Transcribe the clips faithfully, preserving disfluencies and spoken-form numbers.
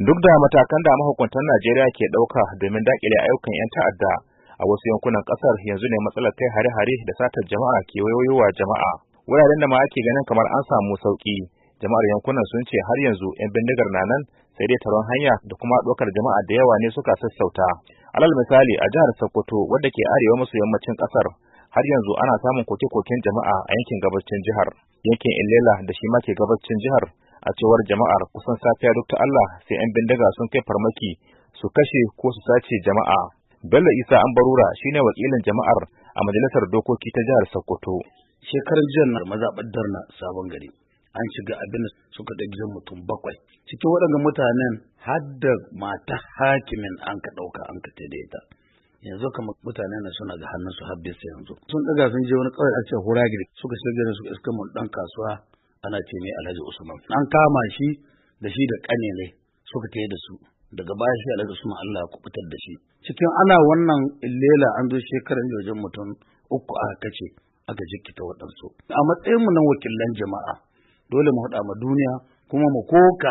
Duk da matakan da mahukuntan Najeriya ke ɗauka domin daƙile ayyukan 'yan ta'adda a wasu yankunan ƙasar, yanzu ne matsalar kai hare-hare da satar jama'a ke wayoyowa jama'a. Wuraren da ma ake ganin kamar an samu sauƙi, jama'ar yankunan sun ce har yanzu 'yan bindigar na nan, sai dai taron hanya da kuma ɗaukar jama'a da yawa ne suka sassauta. Alal misali, a jihar Sokoto wadda ke arewa maso yammacin ƙasar, har yanzu ana samun koke-koken jama'a a yankin gabacin jihar. Yankin Ilela da shi ma ke gabacin jihar, a cewar jama'ar, kusan safiya duk ta Allah sai 'yan bindiga sun kai farmaki su kashe ko su sace jama'a. Bello Isa Ambarura shine wakilin jama'ar a majalisar dokoki ta jihar Sokoto. Shekarar jiya na mazaɓar Darna Sabon Gari an shiga abin da suka da gidan mutum bakwai. Cikin waɗanda mutanen har da mata hakimin an ka ɗauka an ka da ita. Yanzu kamar mutanen na suna ga hannunsu har bisa yanzu. Sun ɗaga sun je wani ƙauye a ce Huragiri suka shiga da suka iska mun ɗan kasuwa ana ce mai Alhaji Usman. An kama shi da shi da ƙane ne suka tayi da su. Daga baya shi Alhaji Usman Allah ya kubutar da shi. Cikin ana wannan illela an zo shekaran wajen mutum uku aka kace aka jikkita waɗansu. A matsayin mu na wakilan jama'a dole mu haɗa ma duniya kuma mu koka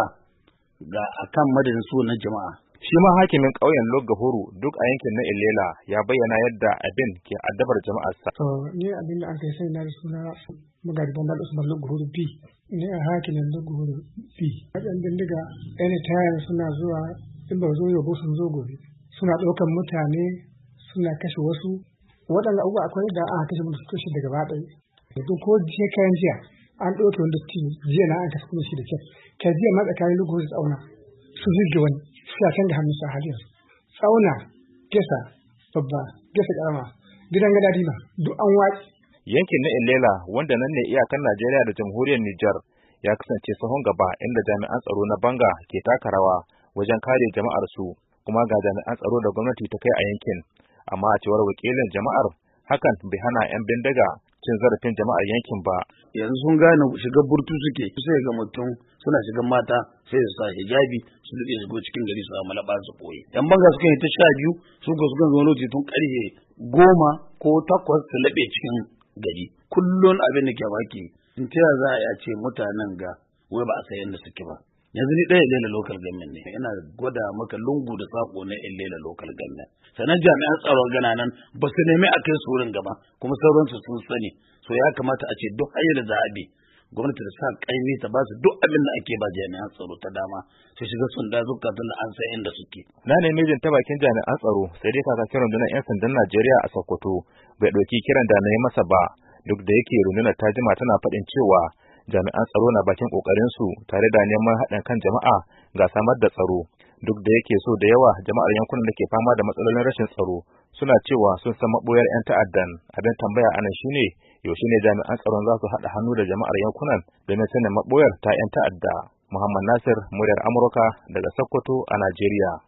ga akan madadin su na jama'a. Shi ma hakimin ƙauyen Loggahuru duk a yankin na Ilela ya bayyana yadda abin ke addabar jama'arsa. To ni abin da an kai sai na da suna Magari Bambal Usman Loggahuru B. Ni a hakimin Loggahuru B. Wajen bindiga anytime suna zuwa in ba zo yau ba sun zo gobe. Suna ɗaukan mutane suna kashe wasu. Waɗanda abubuwa akwai da aka kashe musu kashe daga gaba ɗaya. Duk ko jiya kayan jiya an ɗauke wanda jiya na an kashe kuma shi da kyau. Ka jiya ma tsakanin Loggahuru da Tsauna su zirge wani. Suna canza hannu sa halin tsauna gesa babba gesa karama gidan gada dima duk an watsi. Yankin na Ilela wanda nan ne iyakan Najeriya da jamhuriyar Nijar ya kasance sahun gaba inda jami'an tsaro na banga ke taka rawa wajen kare jama'ar su, kuma ga jami'an tsaro da gwamnati ta kai a yankin, amma a cewar wakilin jama'ar hakan bai hana 'yan bindiga cin zarafin jama'ar yankin ba. Yanzu sun gane shiga burtu suke sai ga mutum suna shiga mata sai su sa hijabi su duke shigo cikin gari su samu laba su koyi. Yan banga suka yi ta sha biyu su ga suka zo lokaci tun karfe goma ko takwas su laɓe cikin gari. Kullun abin da ke baki in ta za a ce mutanen ga wai ba a san yadda suke ba. Yanzu ni ɗaya Ilela local government ne, ina gwada maka lungu da sako na Ilela local government. Sannan jami'an tsaron gana nan ba su nemi a kai su wurin gaba, kuma sauransu sun sani. So ya kamata a ce duk hanyar da za a bi, gwamnati da sa ƙaimi ta ba su duk abin da ake ba jami'an tsaro ta dama, su shiga sun da zuka tun da an san inda suke. Na nemi jin ta bakin jami'an tsaro, sai dai kakakin rundunar 'yan sandan Najeriya a Sokoto bai ɗauki kiran da na yi masa ba, duk da yake rundunar ta jima tana faɗin cewa jami'an tsaro na bakin kokarin su tare da neman haɗin kan jama'a ga samar da tsaro. Duk da yake so da yawa jama'ar yankunan da ke fama da matsalolin rashin tsaro suna cewa sun san maɓoyar 'yan ta'addan. Abin tambaya anan shine yaushe ne jami'an tsaron za su haɗa hannu da jama'ar yankunan domin sanin maɓoyar ta 'yan ta'adda. Muhammad Nasir, muryar Amurka daga Sokoto a Najeriya.